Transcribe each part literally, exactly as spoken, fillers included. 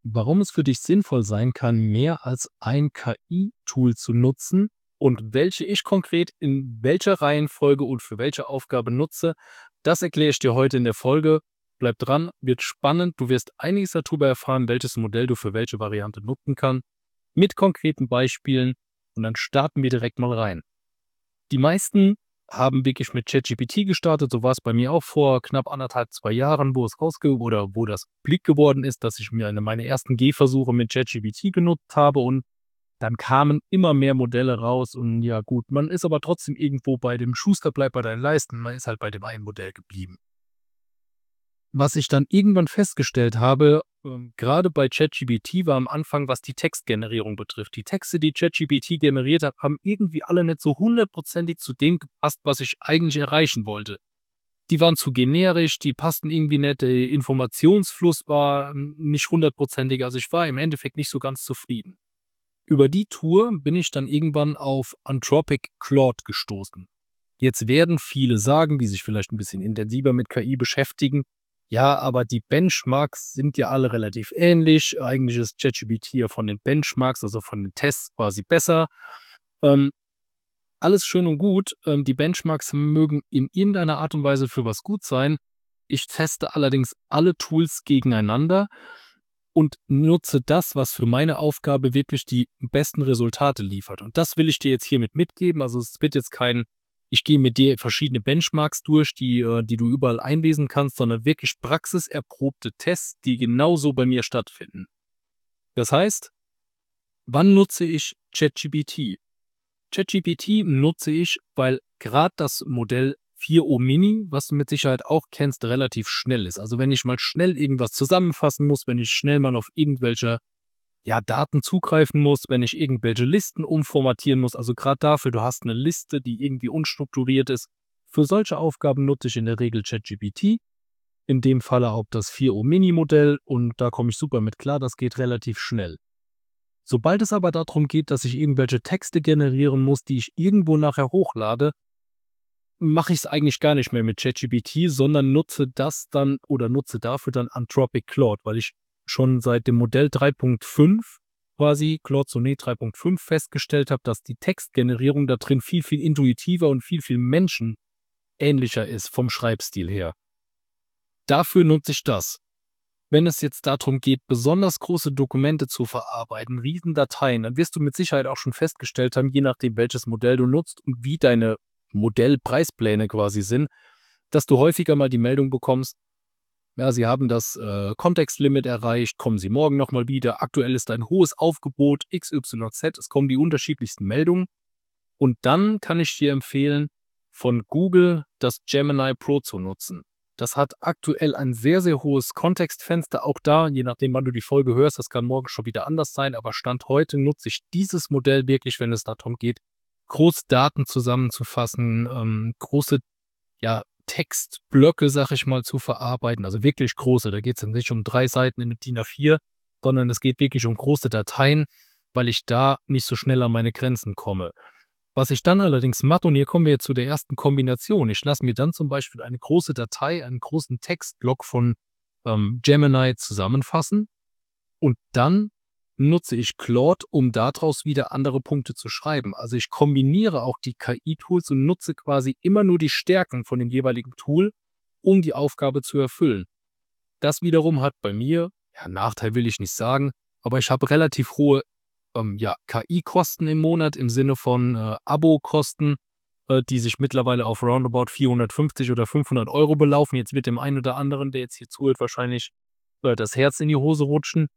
Warum es für dich sinnvoll sein kann, mehr als ein K I-Tool zu nutzen und welche ich konkret in welcher Reihenfolge und für welche Aufgabe nutze, das erkläre ich dir heute in der Folge. Bleib dran, wird spannend. Du wirst einiges darüber erfahren, welches Modell du für welche Variante nutzen kannst, mit konkreten Beispielen, und dann starten wir direkt mal rein. Die meisten haben wirklich mit ChatGPT gestartet, so war es bei mir auch vor knapp anderthalb, zwei Jahren, wo es rausge oder wo das publik geworden ist, dass ich mir eine meine ersten Gehversuche mit ChatGPT genutzt habe, und dann kamen immer mehr Modelle raus und ja gut, man ist aber trotzdem irgendwo bei dem Schuster bleibt bei deinen Leisten, man ist halt bei dem einen Modell geblieben. Was ich dann irgendwann festgestellt habe, ähm, grade bei ChatGPT war am Anfang, was die Textgenerierung betrifft. Die Texte, die ChatGPT generiert hat, haben irgendwie alle nicht so hundertprozentig zu dem gepasst, was ich eigentlich erreichen wollte. Die waren zu generisch, die passten irgendwie nicht, der Informationsfluss war ähm, nicht hundertprozentig, also ich war im Endeffekt nicht so ganz zufrieden. Über die Tour bin ich dann irgendwann auf Anthropic Claude gestoßen. Jetzt werden viele sagen, die sich vielleicht ein bisschen intensiver mit K I beschäftigen: „Ja, aber die Benchmarks sind ja alle relativ ähnlich. Eigentlich ist ChatGPT ja von den Benchmarks, also von den Tests quasi besser.“ Ähm, Alles schön und gut. Ähm, die Benchmarks mögen in irgendeiner Art und Weise für was gut sein. Ich teste allerdings alle Tools gegeneinander und nutze das, was für meine Aufgabe wirklich die besten Resultate liefert. Und das will ich dir jetzt hiermit mitgeben. Also es wird jetzt kein, ich gehe mit dir verschiedene Benchmarks durch, die, äh, die du überall einlesen kannst, sondern wirklich praxiserprobte Tests, die genauso bei mir stattfinden. Das heißt, wann nutze ich ChatGPT? ChatGPT nutze ich, weil gerade das Modell vier o Mini, was du mit Sicherheit auch kennst, relativ schnell ist. Also wenn ich mal schnell irgendwas zusammenfassen muss, wenn ich schnell mal auf irgendwelche ja, Daten zugreifen muss, wenn ich irgendwelche Listen umformatieren muss, also gerade dafür, du hast eine Liste, die irgendwie unstrukturiert ist. Für solche Aufgaben nutze ich in der Regel ChatGPT. In dem Falle auch das vier o Mini Modell, und da komme ich super mit klar, das geht relativ schnell. Sobald es aber darum geht, dass ich irgendwelche Texte generieren muss, die ich irgendwo nachher hochlade, mache ich es eigentlich gar nicht mehr mit ChatGPT, sondern nutze das dann oder nutze dafür dann Anthropic Claude, weil ich schon seit dem Modell drei Punkt fünf, quasi Claude Sonnet drei Punkt fünf, festgestellt habe, dass die Textgenerierung da drin viel, viel intuitiver und viel, viel menschenähnlicher ist vom Schreibstil her. Dafür nutze ich das. Wenn es jetzt darum geht, besonders große Dokumente zu verarbeiten, Riesendateien, dann wirst du mit Sicherheit auch schon festgestellt haben, je nachdem, welches Modell du nutzt und wie deine Modellpreispläne quasi sind, dass du häufiger mal die Meldung bekommst: „Ja, Sie haben das, äh, Kontextlimit erreicht, kommen Sie morgen noch mal wieder. Aktuell ist ein hohes Aufgebot X Y Z.“ Es kommen die unterschiedlichsten Meldungen, und dann kann ich dir empfehlen, von Google das Gemini Pro zu nutzen. Das hat aktuell ein sehr, sehr hohes Kontextfenster. Auch da, je nachdem, wann du die Folge hörst, das kann morgen schon wieder anders sein, aber Stand heute nutze ich dieses Modell wirklich, wenn es darum geht, große Daten zusammenzufassen, ähm, große, ja, Textblöcke, sag ich mal, zu verarbeiten. Also wirklich große. Da geht es nicht um drei Seiten in DIN A vier, sondern es geht wirklich um große Dateien, weil ich da nicht so schnell an meine Grenzen komme. Was ich dann allerdings mache, und hier kommen wir jetzt zu der ersten Kombination. Ich lasse mir dann zum Beispiel eine große Datei, einen großen Textblock von ähm, Gemini zusammenfassen, und dann nutze ich Claude, um daraus wieder andere Punkte zu schreiben. Also ich kombiniere auch die K I-Tools und nutze quasi immer nur die Stärken von dem jeweiligen Tool, um die Aufgabe zu erfüllen. Das wiederum hat bei mir, ja, Nachteil will ich nicht sagen, aber ich habe relativ hohe ähm, ja, K I-Kosten im Monat im Sinne von äh, Abo-Kosten, äh, die sich mittlerweile auf roundabout vierhundertfünfzig oder fünfhundert Euro belaufen. Jetzt wird dem einen oder anderen, der jetzt hier zuhört, wahrscheinlich äh, das Herz in die Hose rutschen.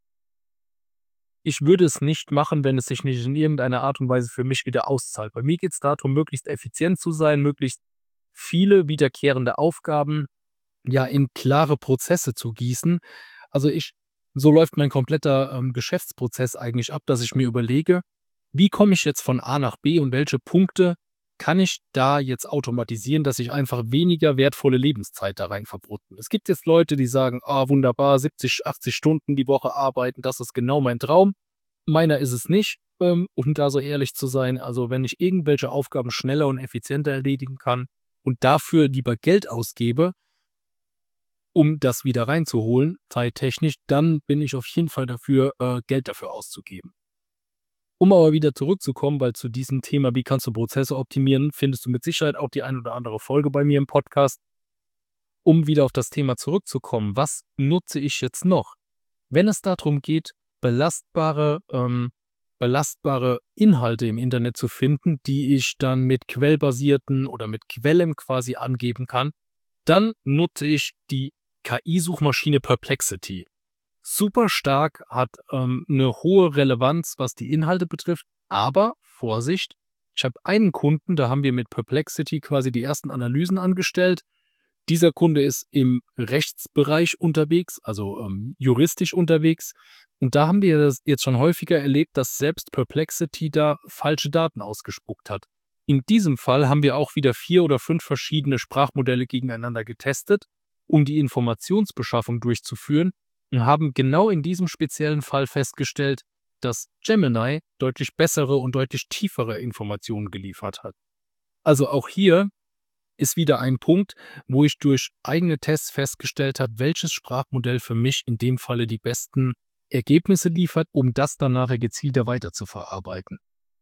Ich würde es nicht machen, wenn es sich nicht in irgendeiner Art und Weise für mich wieder auszahlt. Bei mir geht es darum, möglichst effizient zu sein, möglichst viele wiederkehrende Aufgaben, ja, in klare Prozesse zu gießen. Also ich so läuft mein kompletter, ähm, Geschäftsprozess eigentlich ab, dass ich mir überlege: „Wie komme ich jetzt von A nach B und welche Punkte kann ich da jetzt automatisieren, dass ich einfach weniger wertvolle Lebenszeit da rein verbutten?“ Es gibt jetzt Leute, die sagen: „Ah, wunderbar, siebzig, achtzig Stunden die Woche arbeiten, das ist genau mein Traum.“ Meiner ist es nicht, ähm, um da so ehrlich zu sein. Also, wenn ich irgendwelche Aufgaben schneller und effizienter erledigen kann und dafür lieber Geld ausgebe, um das wieder reinzuholen, zeittechnisch, dann bin ich auf jeden Fall dafür, äh, Geld dafür auszugeben. Um aber wieder zurückzukommen, weil zu diesem Thema, wie kannst du Prozesse optimieren, findest du mit Sicherheit auch die ein oder andere Folge bei mir im Podcast. Um wieder auf das Thema zurückzukommen, was nutze ich jetzt noch? Wenn es darum geht, belastbare, ähm, belastbare Inhalte im Internet zu finden, die ich dann mit quellbasierten oder mit Quellen quasi angeben kann, dann nutze ich die K I-Suchmaschine Perplexity. Super stark, hat ähm, eine hohe Relevanz, was die Inhalte betrifft, aber Vorsicht, ich habe einen Kunden, da haben wir mit Perplexity quasi die ersten Analysen angestellt. Dieser Kunde ist im Rechtsbereich unterwegs, also ähm, juristisch unterwegs. Und da haben wir das jetzt schon häufiger erlebt, dass selbst Perplexity da falsche Daten ausgespuckt hat. In diesem Fall haben wir auch wieder vier oder fünf verschiedene Sprachmodelle gegeneinander getestet, um die Informationsbeschaffung durchzuführen und haben genau in diesem speziellen Fall festgestellt, dass Gemini deutlich bessere und deutlich tiefere Informationen geliefert hat. Also auch hier ist wieder ein Punkt, wo ich durch eigene Tests festgestellt habe, welches Sprachmodell für mich in dem Falle die besten Ergebnisse liefert, um das dann nachher gezielter weiter zu verarbeiten.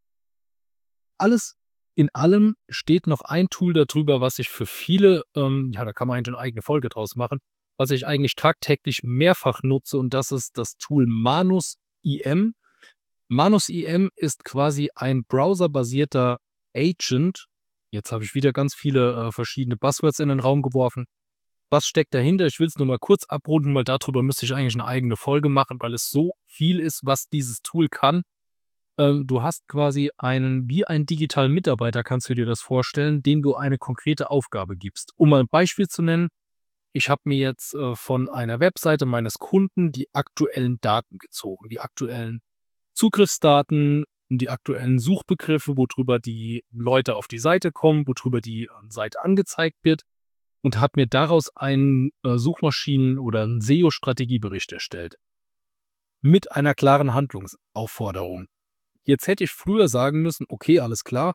Alles in allem steht noch ein Tool darüber, was ich für viele, ähm, ja, da kann man eigentlich eine eigene Folge draus machen, was ich eigentlich tagtäglich mehrfach nutze, und das ist das Tool Manus I M. Manus I M ist quasi ein browserbasierter Agent. Jetzt habe ich wieder ganz viele äh, verschiedene Buzzwords in den Raum geworfen. Was steckt dahinter? Ich will es nur mal kurz abrunden, weil darüber müsste ich eigentlich eine eigene Folge machen, weil es so viel ist, was dieses Tool kann. Ähm, du hast quasi einen, wie einen digitalen Mitarbeiter, kannst du dir das vorstellen, dem du eine konkrete Aufgabe gibst. Um mal ein Beispiel zu nennen, ich habe mir jetzt äh, von einer Webseite meines Kunden die aktuellen Daten gezogen, die aktuellen Zugriffsdaten, die aktuellen Suchbegriffe, worüber die Leute auf die Seite kommen, worüber die äh, Seite angezeigt wird, und habe mir daraus einen äh, Suchmaschinen- oder einen S E O-Strategiebericht erstellt. Mit einer klaren Handlungsaufforderung. Jetzt hätte ich früher sagen müssen, okay, alles klar,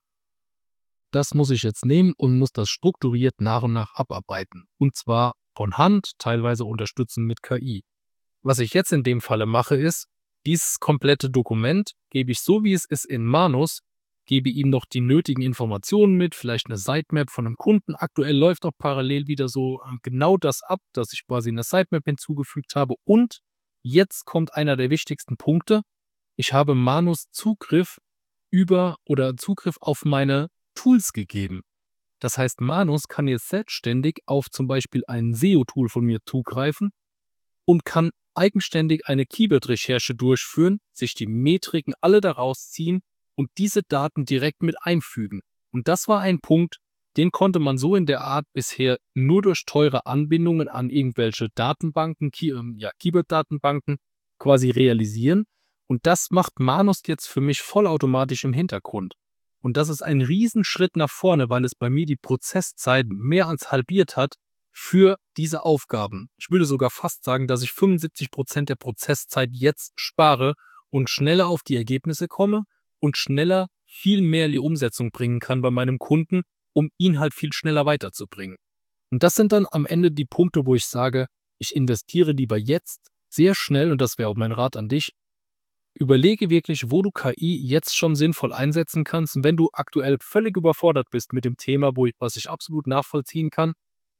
das muss ich jetzt nehmen und muss das strukturiert nach und nach abarbeiten. Und zwar von Hand, teilweise unterstützen mit K I. Was ich jetzt in dem Falle mache, ist, dieses komplette Dokument gebe ich so, wie es ist, in Manus, gebe ihm noch die nötigen Informationen mit, vielleicht eine Sitemap von einem Kunden. Aktuell läuft auch parallel wieder so äh, genau das ab, dass ich quasi eine Sitemap hinzugefügt habe. Und jetzt kommt einer der wichtigsten Punkte. Ich habe Manus Zugriff über oder Zugriff auf meine Tools gegeben. Das heißt, Manus kann jetzt selbstständig auf zum Beispiel ein S E O-Tool von mir zugreifen und kann eigenständig eine Keyword-Recherche durchführen, sich die Metriken alle daraus ziehen und diese Daten direkt mit einfügen. Und das war ein Punkt, den konnte man so in der Art bisher nur durch teure Anbindungen an irgendwelche Datenbanken, Key, ähm, ja, Keyword-Datenbanken quasi realisieren. Und das macht Manus jetzt für mich vollautomatisch im Hintergrund. Und das ist ein Riesenschritt nach vorne, weil es bei mir die Prozesszeit mehr als halbiert hat für diese Aufgaben. Ich würde sogar fast sagen, dass ich fünfundsiebzig Prozent der Prozesszeit jetzt spare und schneller auf die Ergebnisse komme und schneller viel mehr in die Umsetzung bringen kann bei meinem Kunden, um ihn halt viel schneller weiterzubringen. Und das sind dann am Ende die Punkte, wo ich sage, ich investiere lieber jetzt sehr schnell, und das wäre auch mein Rat an dich. Überlege wirklich, wo du K I jetzt schon sinnvoll einsetzen kannst. Und wenn du aktuell völlig überfordert bist mit dem Thema, wo ich, was ich absolut nachvollziehen kann,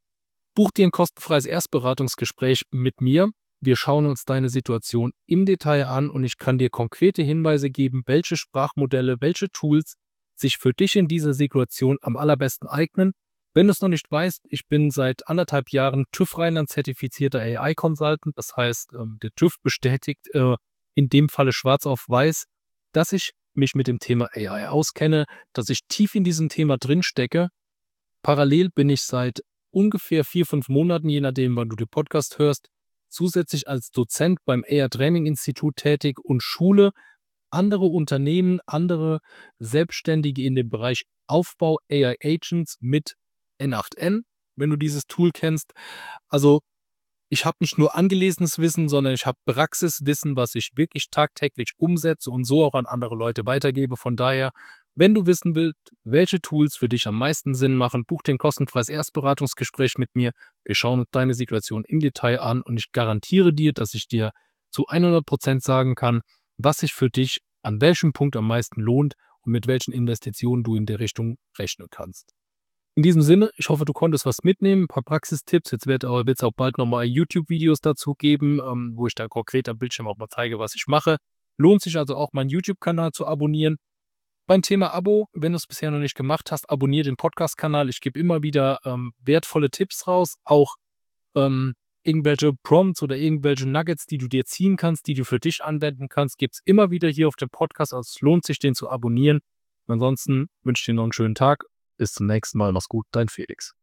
buch dir ein kostenfreies Erstberatungsgespräch mit mir. Wir schauen uns deine Situation im Detail an und ich kann dir konkrete Hinweise geben, welche Sprachmodelle, welche Tools sich für dich in dieser Situation am allerbesten eignen. Wenn du es noch nicht weißt, ich bin seit anderthalb Jahren TÜV Rheinland zertifizierter A I-Consultant. Das heißt, der TÜV bestätigt in dem Falle schwarz auf weiß, dass ich mich mit dem Thema A I auskenne, dass ich tief in diesem Thema drin stecke. Parallel bin ich seit ungefähr vier, fünf Monaten, je nachdem, wann du den Podcast hörst, zusätzlich als Dozent beim A I Training Institut tätig und schule andere Unternehmen, andere Selbstständige in dem Bereich Aufbau A I Agents mit N acht N, wenn du dieses Tool kennst. Also ich habe nicht nur angelesenes Wissen, sondern ich habe Praxiswissen, was ich wirklich tagtäglich umsetze und so auch an andere Leute weitergebe. Von daher Wenn du wissen willst, welche Tools für dich am meisten Sinn machen, buch dir 'n kostenfreies Erstberatungsgespräch mit mir. Wir schauen uns deine Situation im Detail an und ich garantiere dir, dass ich dir zu hundert Prozent sagen kann, was sich für dich an welchem Punkt am meisten lohnt und mit welchen Investitionen du in der Richtung rechnen kannst. In diesem Sinne, ich hoffe, du konntest was mitnehmen, 'n paar Praxistipps. Jetzt wird au wird's auch bald noch mal YouTube-Videos dazu geben, ähm, wo ich da konkret am Bildschirm auch mal zeige, was ich mache. Lohnt sich also auch, meinen YouTube-Kanal zu abonnieren. Beim Thema Abo, wenn du's bisher noch nicht gemacht hast, abonniere den Podcast-Kanal. Ich gebe immer wieder, ähm, wertvolle Tipps raus, auch, ähm, irgendwelche Prompts oder irgendwelche Nuggets, die du dir ziehen kannst, die du für dich anwenden kannst, gibt's immer wieder hier auf dem Podcast. Also, es lohnt sich, den zu abonnieren. Ansonsten wünsche ich dir noch 'n schönen Tag. Bis zum nächsten Mal. Mach's gut, dein Felix.